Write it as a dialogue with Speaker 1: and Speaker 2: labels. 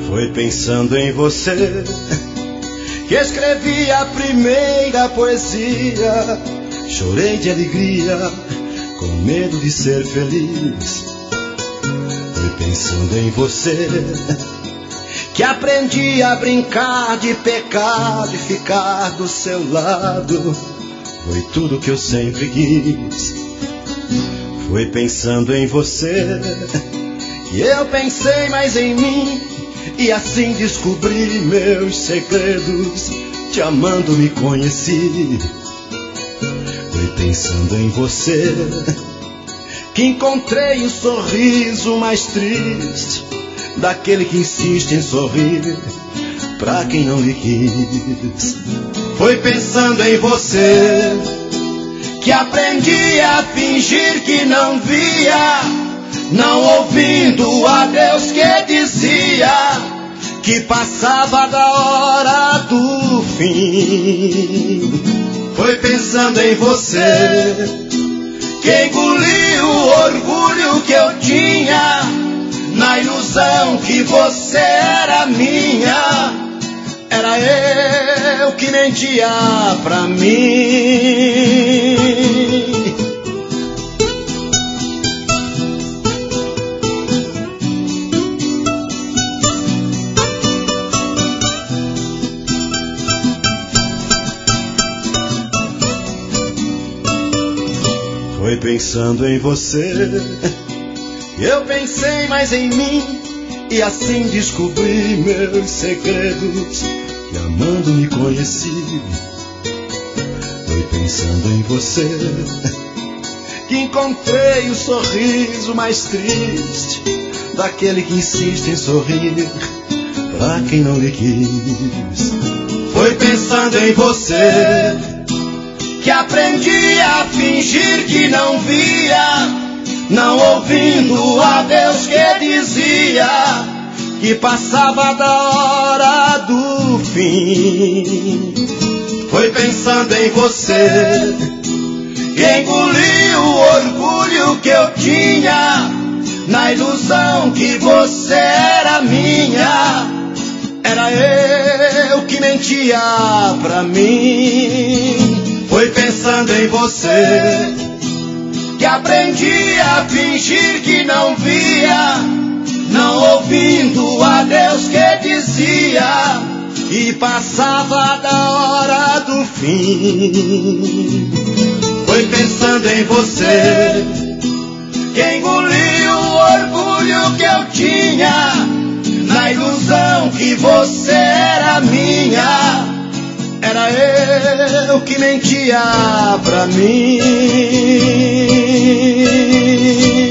Speaker 1: Foi pensando em você que escrevi a primeira poesia. Chorei de alegria, com medo de ser feliz. Foi pensando em você que aprendi a brincar de pecado e ficar do seu lado. Foi tudo que eu sempre quis. Foi pensando em você que eu pensei mais em mim, e assim descobri meus segredos. Te amando me conheci. Foi pensando em você que encontrei o sorriso mais triste daquele que insiste em sorrir pra quem não lhe quis. Foi pensando em você que aprendi a fingir que não via, não ouvindo a Deus que dizia que passava da hora do fim. Foi pensando em você que engoli o orgulho que eu tinha, na ilusão que você era minha. Era eu que mentia pra mim. Foi pensando em você que eu pensei mais em mim, e assim descobri meus segredos. E amando me conheci. Foi pensando em você que encontrei o sorriso mais triste daquele que insiste em sorrir pra quem não lhe quis. Foi pensando em você que aprendi a fingir que não via, não ouvindo a Deus que dizia que passava da hora do fim. Foi pensando em você que engoli o orgulho que eu tinha, na ilusão que você era minha. Era eu que mentia pra mim. Foi pensando em você que aprendi a fingir que não via, não ouvindo a Deus que dizia e passava da hora do fim. Foi pensando em você que engoliu o orgulho que eu tinha, na ilusão que você era minha. Era eu que mentia pra mim.